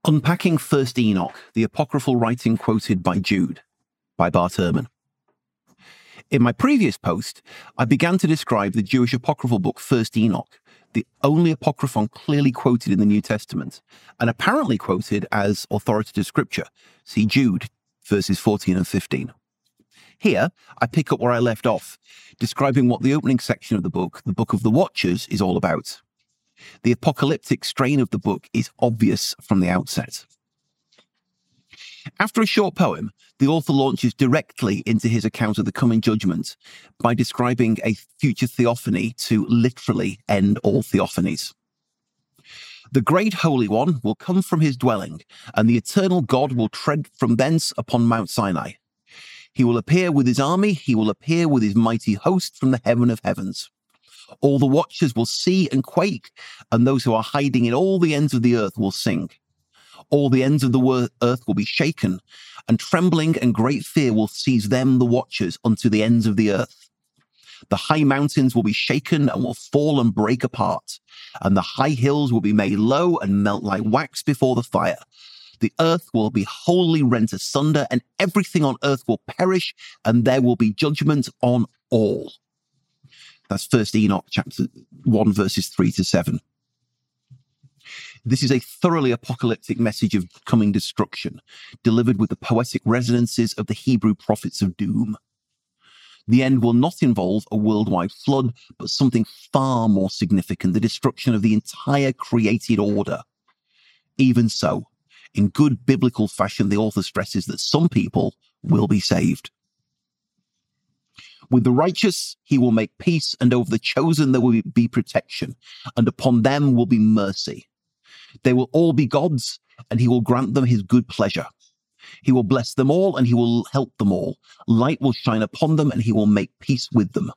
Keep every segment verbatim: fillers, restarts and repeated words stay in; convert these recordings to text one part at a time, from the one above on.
Unpacking First Enoch, the apocryphal writing quoted by Jude, by Bart Ehrman. In my previous post, I began to describe the Jewish apocryphal book First Enoch, the only apocryphon clearly quoted in the New Testament, and apparently quoted as authoritative scripture. See Jude, verses fourteen and fifteen. Here, I pick up where I left off, describing what the opening section of the book, the Book of the Watchers, is all about. The apocalyptic strain of the book is obvious from the outset. After a short poem, the author launches directly into his account of the coming judgment by describing a future theophany to literally end all theophanies. The great Holy One will come from his dwelling, and the eternal God will tread from thence upon Mount Sinai. He will appear with his army, he will appear with his mighty host from the heaven of heavens. All the watchers will see and quake, and those who are hiding in all the ends of the earth will sing. All the ends of the earth will be shaken, and trembling and great fear will seize them, the watchers, unto the ends of the earth. The high mountains will be shaken and will fall and break apart, and the high hills will be made low and melt like wax before the fire. The earth will be wholly rent asunder, and everything on earth will perish, and there will be judgment on all. That's First Enoch chapter one, verses three to seven. This is a thoroughly apocalyptic message of coming destruction, delivered with the poetic resonances of the Hebrew prophets of doom. The end will not involve a worldwide flood, but something far more significant, the destruction of the entire created order. Even so, in good biblical fashion, the author stresses that some people will be saved. With the righteous, he will make peace, and over the chosen there will be protection, and upon them will be mercy. They will all be God's, and he will grant them his good pleasure. He will bless them all, and he will help them all. Light will shine upon them, and he will make peace with them.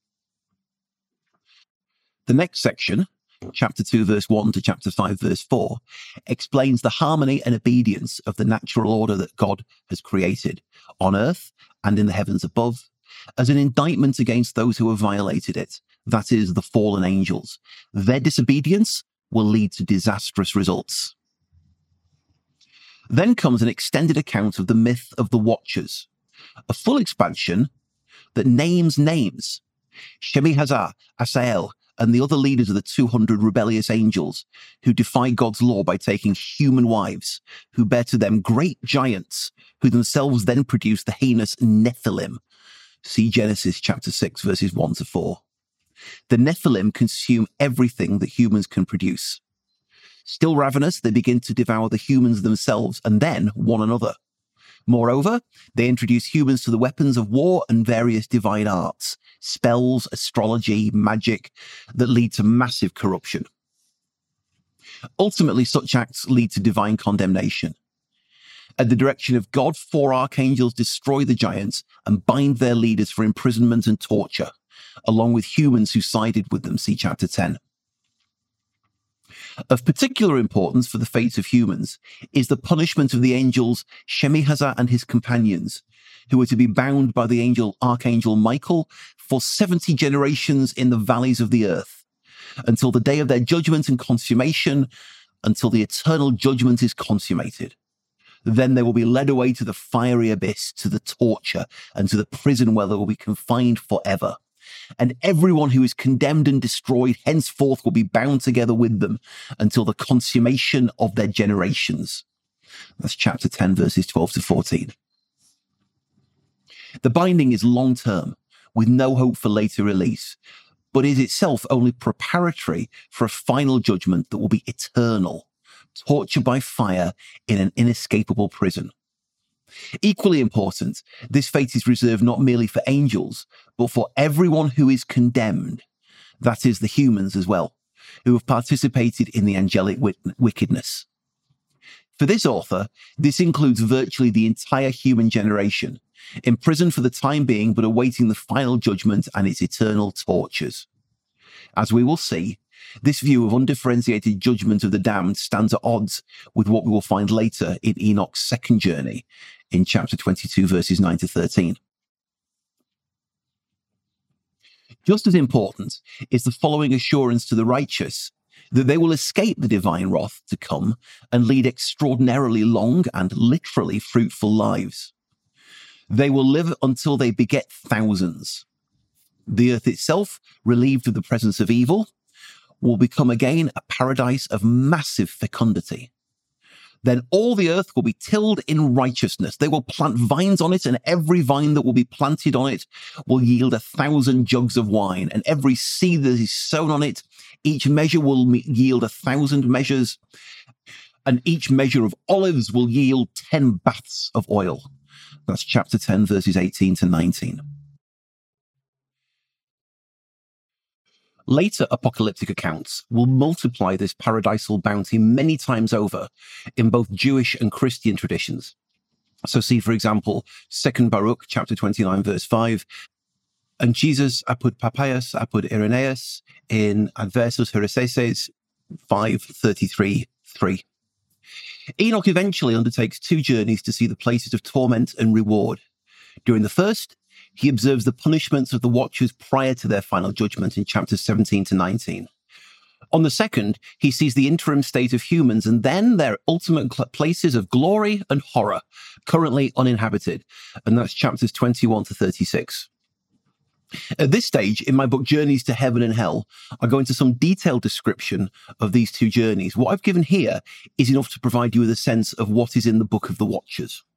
The next section, chapter two, verse one to chapter five, verse four, explains the harmony and obedience of the natural order that God has created on earth and in the heavens above, as an indictment against those who have violated it, that is, the fallen angels. Their disobedience will lead to disastrous results. Then comes an extended account of the myth of the Watchers, a full expansion that names names. Shemi-Hazar, Asael, and the other leaders of the two hundred rebellious angels who defy God's law by taking human wives, who bear to them great giants, who themselves then produce the heinous Nephilim. See Genesis chapter six, verses one to four. The Nephilim consume everything that humans can produce. Still ravenous, they begin to devour the humans themselves and then one another. Moreover, they introduce humans to the weapons of war and various divine arts, spells, astrology, magic, that lead to massive corruption. Ultimately, such acts lead to divine condemnation. At the direction of God, four archangels destroy the giants and bind their leaders for imprisonment and torture, along with humans who sided with them, see chapter ten. Of particular importance for the fate of humans is the punishment of the angels Shemi-Hazar and his companions, who were to be bound by the angel Archangel Michael for seventy generations in the valleys of the earth, until the day of their judgment and consummation, until the eternal judgment is consummated. Then they will be led away to the fiery abyss, to the torture, and to the prison where they will be confined forever. And everyone who is condemned and destroyed henceforth will be bound together with them until the consummation of their generations. That's chapter ten, verses twelve to fourteen. The binding is long-term, with no hope for later release, but is itself only preparatory for a final judgment that will be eternal. Torture by fire in an inescapable prison. Equally important, this fate is reserved not merely for angels, but for everyone who is condemned, that is, the humans as well, who have participated in the angelic wickedness. For this author, this includes virtually the entire human generation, imprisoned for the time being but awaiting the final judgment and its eternal tortures. As we will see, this view of undifferentiated judgment of the damned stands at odds with what we will find later in Enoch's second journey in chapter twenty-two, verses nine to thirteen. Just as important is the following assurance to the righteous. that they will escape the divine wrath to come and lead extraordinarily long and literally fruitful lives. They will live until they beget thousands. The earth itself, relieved of the presence of evil, will become again a paradise of massive fecundity. Then all the earth will be tilled in righteousness. They will plant vines on it, and every vine that will be planted on it will yield a thousand jugs of wine. And every seed that is sown on it, each measure will yield a thousand measures. And each measure of olives will yield ten baths of oil. That's chapter ten, verses eighteen to nineteen. Later apocalyptic accounts will multiply this paradisal bounty many times over in both Jewish and Christian traditions. So see, for example, Second Baruch, chapter twenty-nine, verse five, and Jesus apud Papias, apud Irenaeus, in Adversus Heresies, five thirty-three, three. Enoch eventually undertakes two journeys to see the places of torment and reward. During the first, he observes the punishments of the watchers prior to their final judgment in chapters seventeen to nineteen. On the second, he sees the interim state of humans and then their ultimate places of glory and horror, currently uninhabited. And that's chapters twenty-one to thirty-six. At this stage, in my book, Journeys to Heaven and Hell, I go into some detailed description of these two journeys. What I've given here is enough to provide you with a sense of what is in the Book of the Watchers.